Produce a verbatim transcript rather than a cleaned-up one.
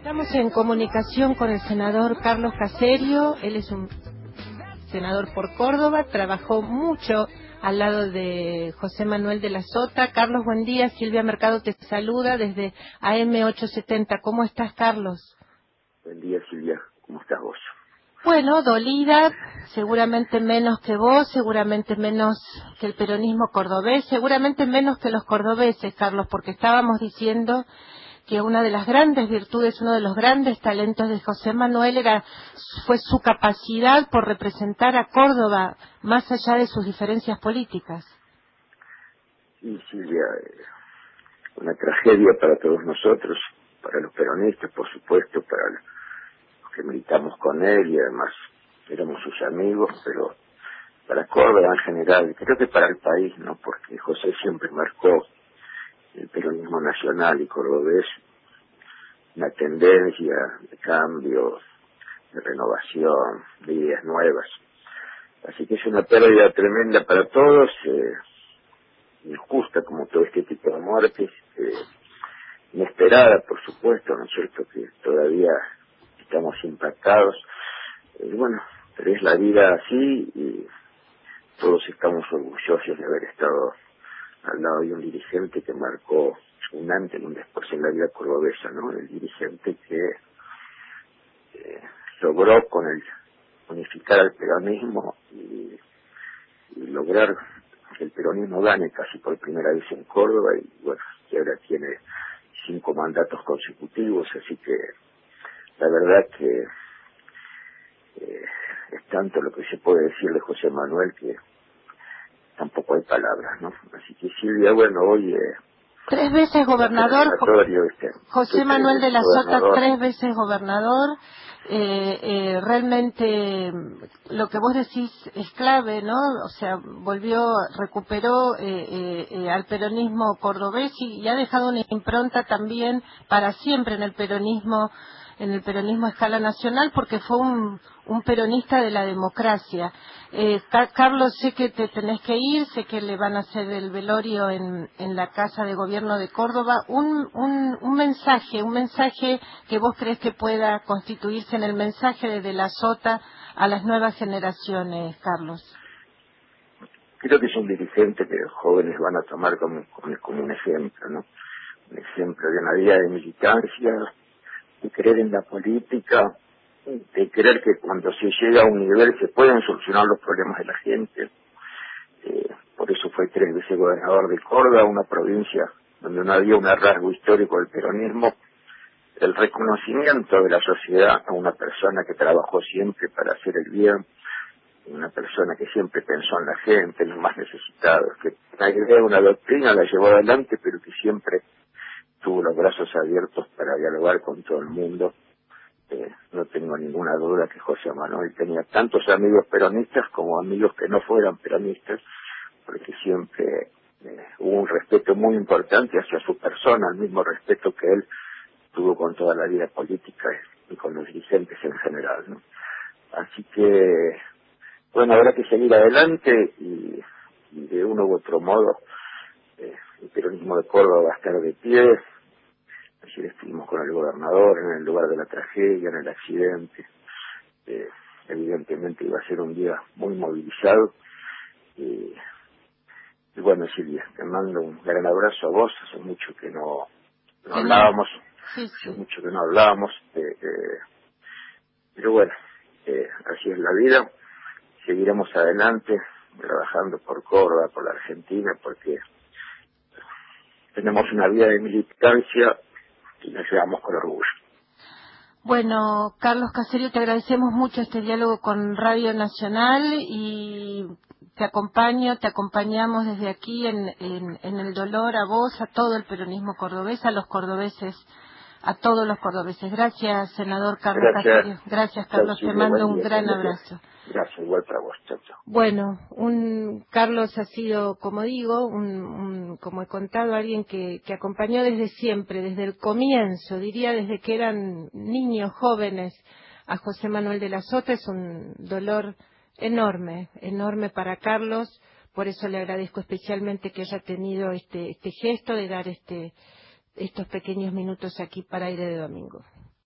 Estamos en comunicación con el senador Carlos Caserio. Él es un senador por Córdoba, trabajó mucho al lado de José Manuel de la Sota. Carlos, buen día. Silvia Mercado te saluda desde A M ochocientos setenta. ¿Cómo estás, Carlos? Buen día, Silvia. ¿Cómo estás vos? Bueno, dolida, seguramente menos que vos, seguramente menos que el peronismo cordobés, seguramente menos que los cordobeses, Carlos, porque estábamos diciendo que una de las grandes virtudes, uno de los grandes talentos de José Manuel era fue su capacidad por representar a Córdoba más allá de sus diferencias políticas. Sí, Silvia, eh, una tragedia para todos nosotros, para los peronistas, por supuesto, para los que militamos con él y además éramos sus amigos, pero para Córdoba en general, creo que para el país, ¿no? Porque José siempre marcó el peronismo nacional y cordobés una tendencia de cambio, de renovación, de ideas nuevas. Así que es una pérdida tremenda para todos, eh, injusta como todo este tipo de muertes, eh, inesperada, por supuesto, ¿no es cierto?, que todavía estamos impactados. Eh, bueno, pero es la vida así y todos estamos orgullosos de haber estado al lado de un dirigente que marcó un antes y un después en la vida cordobesa, ¿no? El dirigente que eh, logró con el unificar al peronismo y, y lograr que el peronismo gane casi por primera vez en Córdoba y bueno, que ahora tiene cinco mandatos consecutivos, así que la verdad que eh, es tanto lo que se puede decir de José Manuel que tampoco hay palabras, ¿no? Así que Silvia, bueno, hoy eh, Tres veces gobernador, este, José Manuel de la Sota, gobernador. tres veces gobernador. Eh, eh, realmente lo que vos decís es clave, ¿no? O sea, volvió, recuperó eh, eh, eh, al peronismo cordobés y, y ha dejado una impronta también para siempre en el peronismo, en el peronismo a escala nacional, porque fue un, un peronista de la democracia. Eh, Car Carlos, sé que te tenés que ir, sé que le van a hacer el velorio en, en la Casa de Gobierno de Córdoba. Un, un, un mensaje, un mensaje que vos crees que pueda constituirse en el mensaje desde la Sota a las nuevas generaciones, Carlos. Creo que es un dirigente que los jóvenes van a tomar como, como, como un ejemplo, ¿no? Un ejemplo de una vida de militancia, de creer en la política, de creer que cuando se llega a un nivel se pueden solucionar los problemas de la gente. Eh, por eso fue tres veces gobernador de Córdoba, una provincia donde no había un rasgo histórico del peronismo, el reconocimiento de la sociedad a una persona que trabajó siempre para hacer el bien, una persona que siempre pensó en la gente, en los más necesitados, que una idea, una doctrina la llevó adelante, pero que siempre tuvo los brazos abiertos para dialogar con todo el mundo. Eh, no tengo ninguna duda que José Manuel tenía tantos amigos peronistas como amigos que no fueran peronistas, porque siempre eh, hubo un respeto muy importante hacia su persona, el mismo respeto que él tuvo con toda la vida política y con los dirigentes en general, ¿no? Así que, bueno, habrá que seguir adelante y, y de uno u otro modo eh, el peronismo de Córdoba va a estar de pie. Ayer estuvimos con el gobernador en el lugar de la tragedia, en el accidente. Eh, evidentemente iba a ser un día muy movilizado. Y, y bueno, Silvia, te mando un gran abrazo a vos. Hace mucho que no, no Que no. hablábamos, Sí, hace sí. mucho que no hablábamos. Eh, eh, pero bueno, eh, así es la vida. Seguiremos adelante, trabajando por Córdoba, por la Argentina, porque tenemos una vida de militancia y nos llevamos con orgullo. Bueno, Carlos Caserio, te agradecemos mucho este diálogo con Radio Nacional y te acompaño, te acompañamos desde aquí en, en, en el dolor a vos, a todo el peronismo cordobés, a los cordobeses, a todos los cordobeses. Gracias, senador Carlos Gracias. Caserio. Gracias, Chao, Carlos. Te Silvia. mando Buen un día. gran Cuando quieras. abrazo. Gracias. Igual para vos. Chao, chao. Bueno, un Carlos ha sido, como digo, un, un, como he contado, alguien que, que acompañó desde siempre, desde el comienzo, diría desde que eran niños, jóvenes, a José Manuel de la Sota. Es un dolor enorme, enorme para Carlos. Por eso le agradezco especialmente que haya tenido este, este gesto de dar este, estos pequeños minutos aquí para Aire de Domingo.